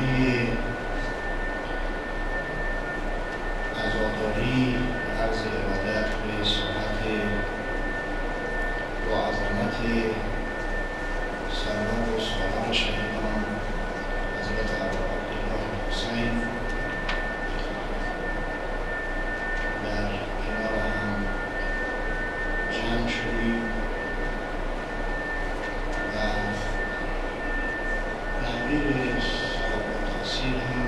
برنامه عزاداری عرض ارادت به سرعت و عظمت سرور و سالار شهیدان حضرت عبدالله حسین در کنار هم جمع شدیم و نظیر ثواب و تحصیل هم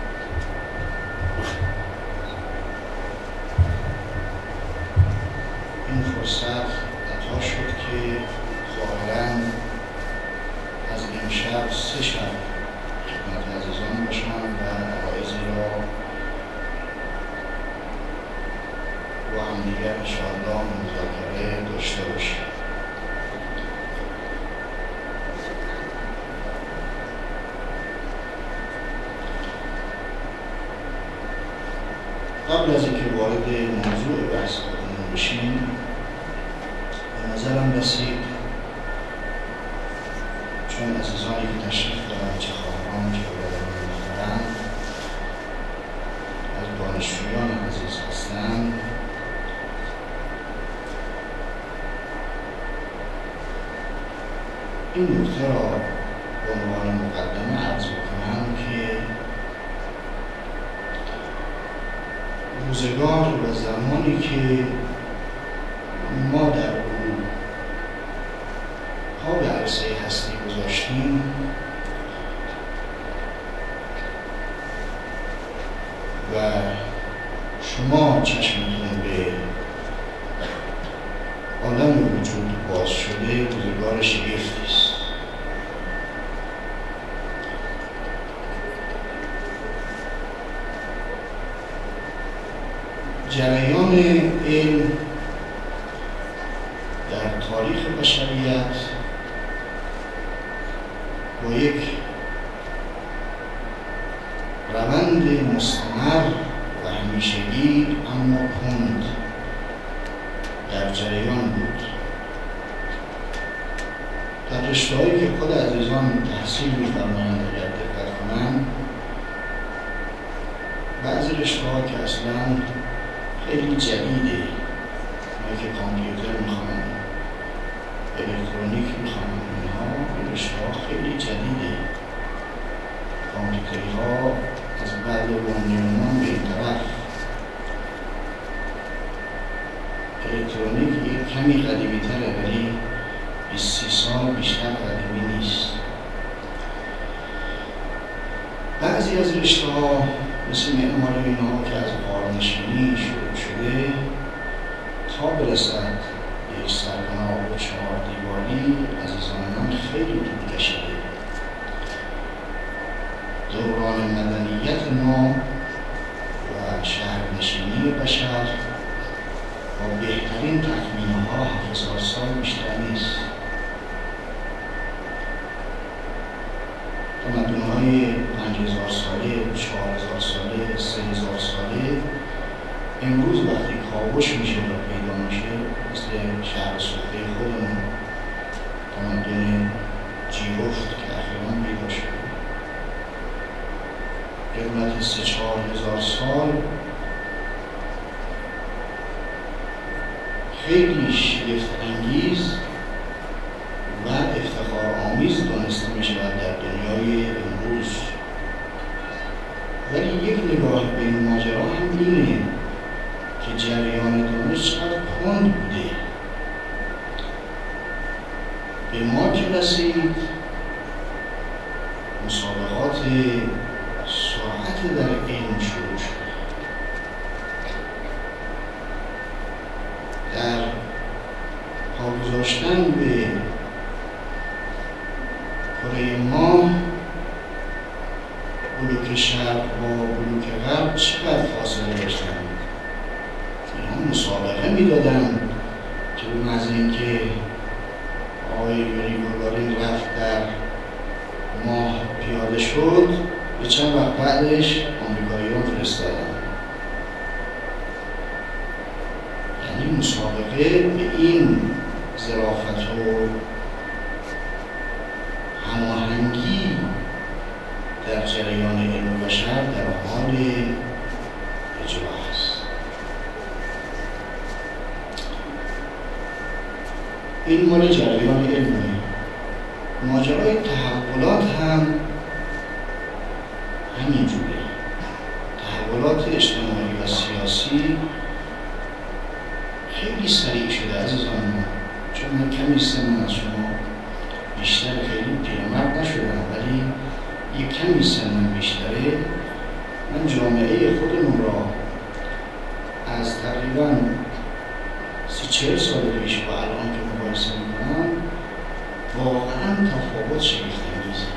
این فرصت عطا شد که ظاهراً از امشب 3 شب خدمت عزیزان باشم و عرایضی را با همدیگر انشاءالله مذاکره داشته باشیم. قبل از اینکه وارد موضوع بحث خودمون بشیم، به نظرم رسید چون عزیزانی که تشریف دارن، چه خواهران که برادران محترم از دانشجویان عزیز هستند، این نکته را به عنوان مقدمه عرض بکنم که روزگار و زمانی که ما در او پا به عرصه هستی گذاشتیم و شما چشمتون به عالم وجود باز شده، روزگار شگفتی است. جریان علم در تاریخ بشریت با یک روند مستمر و همیشگی اما کند در جریان بود. در رشته‌هایی که خود عزیزان تحصیل می‌فرمایند اگر دقت کنند، بعضی رشته‌ها که اصلاً خیلی جدیده، ما که کامپیوتر میخوان، الکترونیک میخوان، اینها این رشته‌ها خیلی جدیده. کامپیوتری ها از بعد بنیانمان به این طرف، الکترونیک یک کمی قدیمی تره ولی 20-30 سال بیشتر قدیمی نیست. بعضی از رشته‌ها مثل معماری اینها که از غارنشینی شروع شده تا برسد یک سربنا و 4 دیواری، عزیزان من خیلی طول کشیده. دوران مدنیت ما و شهرنشینی بشر با بهترین تخمین‌ها 7000 سال بیشتر نیست. تمدن‌های 5000 ساله، 4000 ساله، 3000 ساله امروز وقتی کاوش میشه و پیدا میشه، مثل شهر سوخته خودمون، تمدن جیرفت که اخیراً پیدا شده، قدمت 3-4 هزار سال خیلی شگفت انگیز و افتخار آمیز دانسته می شود در دنیای امروز. ولی یک نگاه به این ماجرا هم اینه که جریان دانش چقدر کند بوده. به ما که رسید مسابقات سرعت در علم شروع شد. در پا گذاشتن به کره ماه، بلوک شرق با بلوک غرب چقدر فاصله داشتن. اینها مسابقه میدادن که به محض اینکه آقای یوری گاگارین رفت در ماه پیاده شد، به چند وقت بعدش آمریکایی‌ها فرستادن. یعنی مسابقه به این ظرافت و هماهنگی در جریان علم بشر در حال اجرا است. این مال جریان علمه. ماجرای تحولات هم همینجوره. تحولات اجتماعی و سیاسی خیلی سریع شده عزیزان ما. چون من کمی سن از شما بیشتر، خیلی پیرمرد نشدم، ولی یک کمی سن بیشتره. من جامعه خودمون را از تقریباً 30-40 سال پیش با الان که مقایسه میکنم واقعاً تفاوت شگفت‌انگیزه.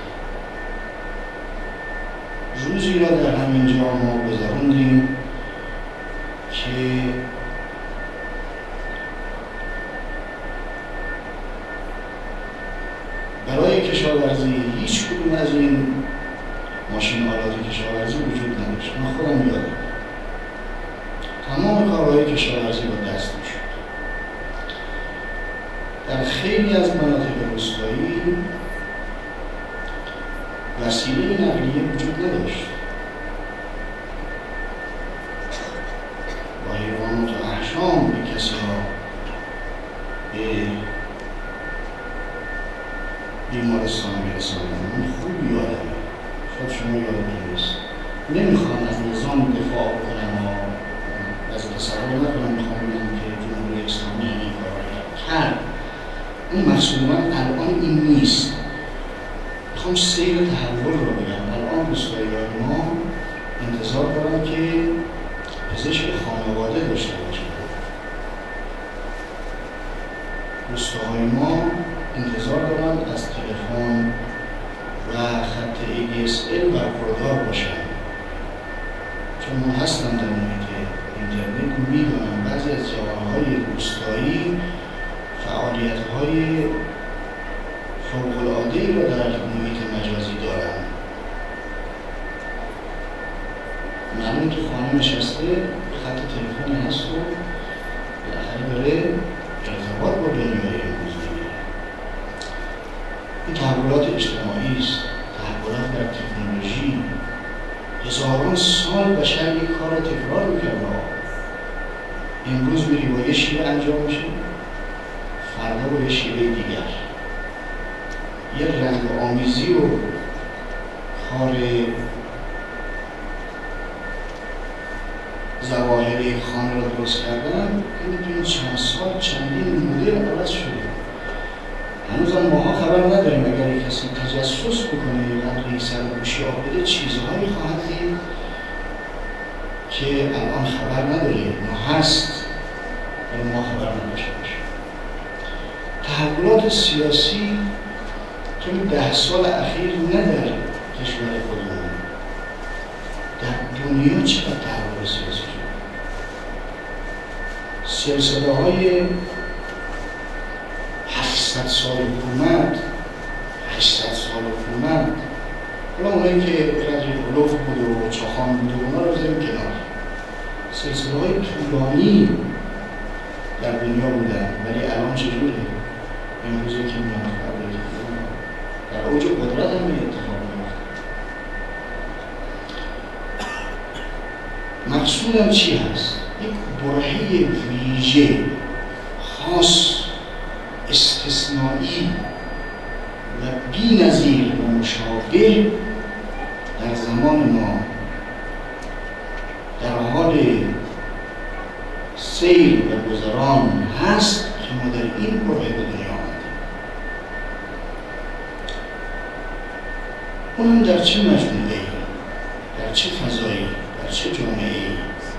روزی را در همینجا ما گذراندیم که برای کشاورزی هیچ کدوم از این ماشین آلات کشاورزی وجود نداشت. من خودم یادم تمام کارهای کشاورزی با دست میشد. در خیلی از مناطق روستایی وسیله نقلیه وجود نداشت. با حیوانات و احشام به کسی ها به بیمارستان میرساندن. من خوب یادمه، شاید شما یادتون نیست. نمیخوام از نظام دفاع کنم و از تصور نکنم میخوام بگم که جمهوری اسلامی این کار کرد. اون مقصود من الان این نیست. میخوام سیر تحول رو بگم. الان روستایی‌های ما انتظار دارم که پزشک خانواده داشته باشن. روستاهای ما انتظار دارم از تلفن و خط ADSL برخوردار باشن. چون من هستم در محیط اینترنت، میدونم بعضی از جوانهای روستایی فعالیت‌های فوق‌العاده‌ای را در محیط مجازی دارن. معلوم تو خانه نشسته، خط تلفنی هست و بالاخره داره ارتباط با دنیای امروز میگیره. این تحولات اجتماعی است، تحولات در تکنولوژی. هزاران سال بشر یک کار را تکرار می‌کرد. امروز میری با یه شیوه انجام میشه، فردا با یه شیوه دیگر. یه رنگ آمیزی و کار ظواهری خانه را درست کردن، این چند سال چندین مدل عوض شده. هنوزم ماها خبر نداریم. اگر کسی تجسس بکنه قدری سرگوشی بده، چیزهایی خواهد دید که الان خبر نداریم. ما هست ولی ما خبر نداشته باشیم. تحولات سیاسی تو 10 سال اخیر نه در کشور خودمون، در دنیا چقدر تحول سیاسی شد. سلسله‌های 800 سال حکومت، 800 سال حکومت، حالا اونایی که رجب علوف بود و چاخان بود و اونا رو بذاریم کنار. سلسله‌های طولانی در دنیا بودن، ولی الان چجوره؟ امروزی که میان در اوج قدرت هم این اتفاق میفته. مقصودم چی هست؟ یک برهه ویژه، خاص، استثنایی و بی‌نظیر و مشابه در زمان ما در حال سیر و گذران هست که ما در این برهه به دنیا آمدیم. اونم در چه مجموعه‌ای، در چه فضایی، در چه جامعه‌ای؟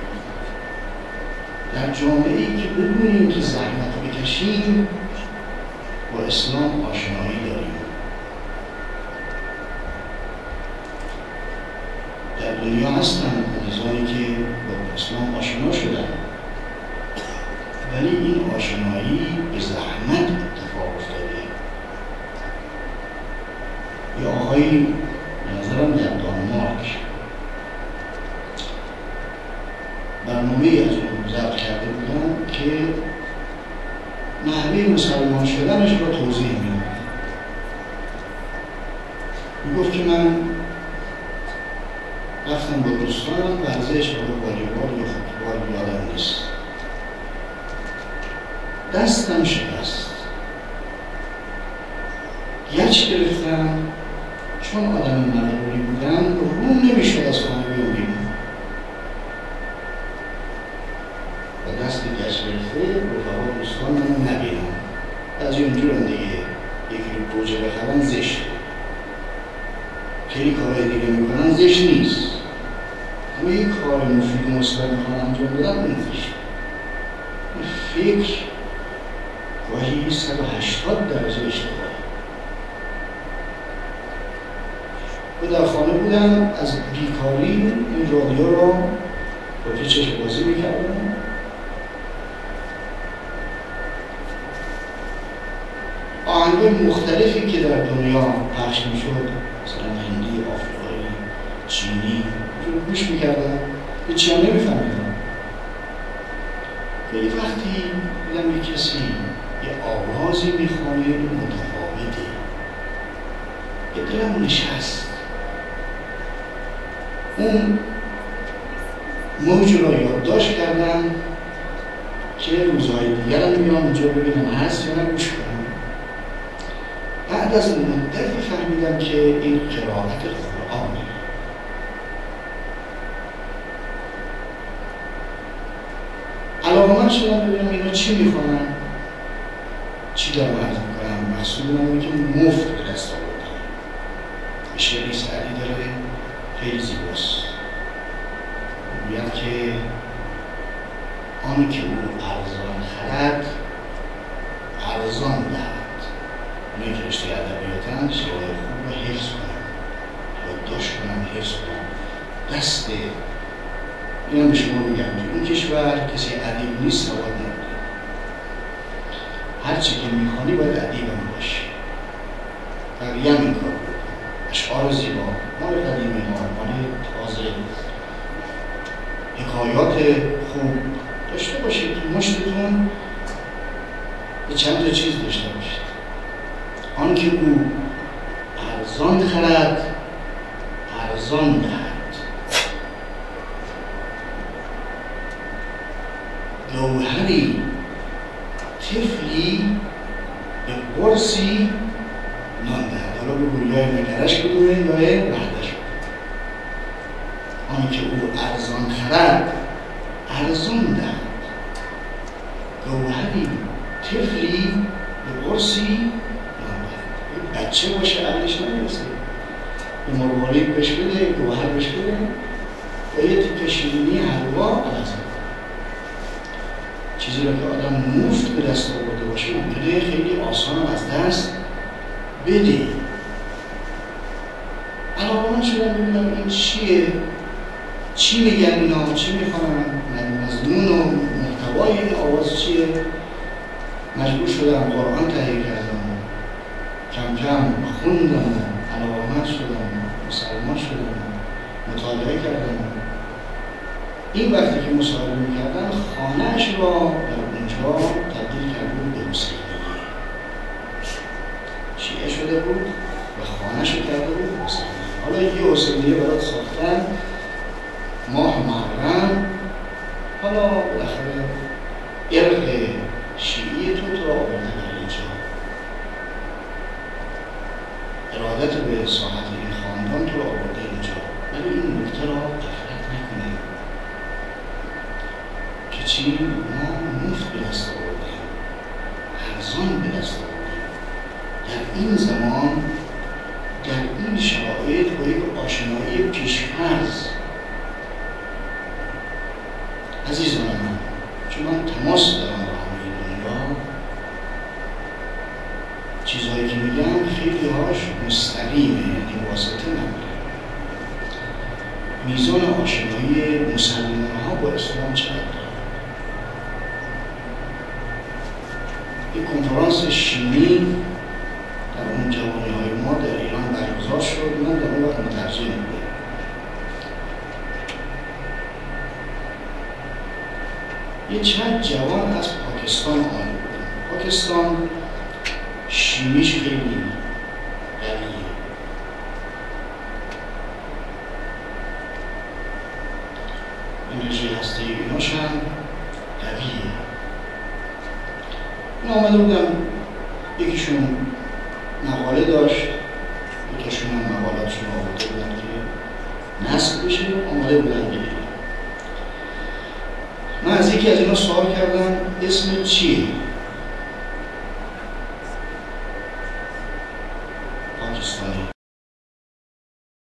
در جامعه‌ای که بدونیم که زحمت بکشیم با اسلام آشنایی داریم. در دنیا هستن عزیزانی که با اسلام آشنا شدن، ولی این آشنایی به زحمت اتفاق افتاده. یه آقایی به نظرم در دانمارک برنامه‌ای از اون ضبط کرده بودن که نحوه مسلمان شدنش رو توضیح می‌داد. میگفت که من رفتم با دوستانم ورزش و والیبال یا فوتبال یادم نیست. دستم شکست. گچ گرفتم، چون آدم مغروری بودم روم نمیشد از خانه بیام بیرون. و دست گچ گرفته رفقا دوستان منو نبینم. بعضی اونجورن دیگه یکی رو گوجه بخرن زشته، خیلی کارهای دیگه میکنن زشت نیست، اما یک کار مفید و مثبت میخوان انجام بدن اون زشته. این فکر گاهی 180 درجه اشتباهه. و در خانه بودم، از بیکاری این رادیو رو با چشم بازی میکردم. آهنگای مختلفی که در دنیا پخش میشد، مثلا هندی، آفریقایی، چینی، رو گوش میکردم، به چی هم نمیفهمیدم. ولی وقتی دیدم یه کسی یه آوازی میخوانه متفاوته، به دلم نشست. اون موج رو یادداشت کردم که روزهای دیگرم میام اونجا ببینم هست یا نه گوش کنم. بعد از مدتی فهمیدم که این قرائت قرآنه. علاقمند شدم ببینم اینا چی میخوانن، چی دارم عرض میکنم. محصول اونم که مفت به دست آوردن. شعری سعدی داره خیلی زیباست، میگوید که آن که او ارزان خرد ارزان دهد. اونایی که رشته ادبیاتن شعرهای خوب رو حفظ کنن، یادداشت کنن، حفظ کنن. دست اینم به شما میگم تو این کشور کسی ادیب نیست سواد نداره. هرچی که میخوانی باید ادیب هم باشی. بقیه هم این کار بکنن. اشعار زیبا، مال قدیمی ها، مال تازه، حکایات خوب داشته باشید. مشتتون به چند تا چیز داشته باشید. آن که او ارزان خرد ارزان دهد. گوهری طفلی به قرصی نان دهد. حالا بگو یا نگرش کدومه یا وحدش. آن که او ارزان خرد ارزان دهد. گوهری طفلی به قرصی بچه باشه عقلش نمیرسه، به مروارید بهش بده، گوهر بهش بده، با یه تیکه شیرینی حلوا عوض کنه. چیزی رو که آدم مفت به دست آورده باشه ممکنه خیلی آسان از دست بده. علاقمند شدم ببینم این چیه، چی میگن اینا، چی میخوانن، مضمون و محتوای این آواز چیه. مجبور شدم قرآن تهیه کردم، کم کم خوندم، علاقمند شدم، مسلمان شدم، مطالعه کردم. این وقتی که مصاحبه میکردم خانه‌اش را در اونجا تبدیل کرده بود به حسینیه. شیعه شده بود و خانه‌اش رو کرده بود به حسینیه. حالا یه حسینیه برات ساختن ماه محرم، حالا بالاخره ارق شیعی تو را آورده در اینجا. ارادت به ساحت این خاندان تو را آورده اینجا. ولی این نکته را غفلت نکنیم که چی؟ ما مفت به دست آوردیم، ارزان به دست آوردیم. در این زمان، در این شرایط با یک آشنایی پیشفرض. عزیزان من، چون من تماس دارم با همه دنیا، چیزهایی که میگم خیلی هاش مستقیمه، یعنی واسطه نداره. میزان آشنایی مسلمان ها با اسلام چقدر داره؟ یک کنفرانس شیمی در اون جوانی های ما در ایران برگزار شد. من در اون وقت مترجم بودم. یه چند جوان از پاکستان آمده بودن. پاکستان شیمیش خیلی غنیه. هسته ایناش هم قویه. این آمده بودم، یکیشون مقاله داشت، یکیشون هم مقالاتشون آورده بودن که نصب بشه، آماده بودن بگیرم. من از یکی از اینا سوال کردم اسم چیه؟ پاکستانی.